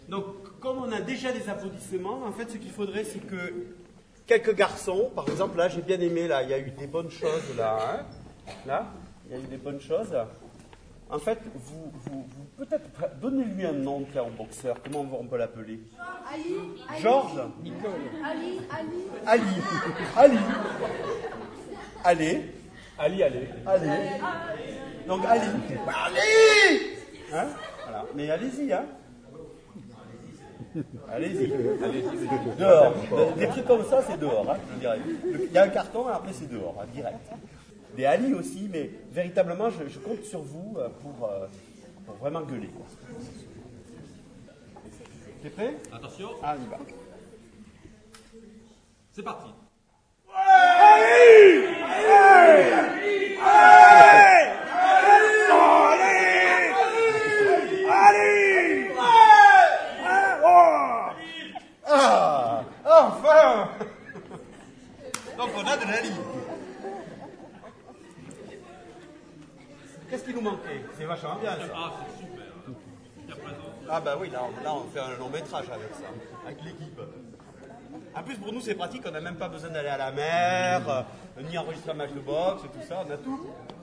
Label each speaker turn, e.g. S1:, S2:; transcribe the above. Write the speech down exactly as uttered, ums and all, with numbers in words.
S1: Donc, comme on a déjà des applaudissements, en fait, ce qu'il faudrait, c'est que quelques garçons, par exemple, là, j'ai bien aimé, là, il y a eu des bonnes choses, là, hein, là, il y a eu des bonnes choses. En fait, vous, vous, vous peut-être, donnez-lui un nom, tiens, au boxeur, comment on peut l'appeler?
S2: Ali.
S1: Georges.
S2: Nicole. Ali. Ali.
S1: Ali. Ali. Allez.
S3: Ali, allez.
S1: Allez. Donc, Ali. Ali. Hein? Voilà. Mais allez-y, hein. Allez-y. Allez-y. Dehors. Des trucs comme ça, c'est dehors, hein, je dirais. Il y a un carton, et après, c'est dehors, hein, direct. Des Ali aussi, mais véritablement, je, je compte sur vous pour, pour vraiment gueuler. T'es prêt?
S4: Attention.
S1: Ah, on y va.
S4: C'est parti.
S5: Allez! Allez! Allez! Allez!
S1: Ah! Enfin! Donc on a de l'Ali. Qu'est-ce qui nous manquait? C'est vachement bien ça.
S4: Ah, c'est super. Il y a présent.
S1: Ah bah oui, là on, là on fait un long métrage avec ça, avec l'équipe. En plus pour nous c'est pratique, on n'a même pas besoin d'aller à la mer, euh, ni enregistrer un match de boxe et tout ça, on a tout.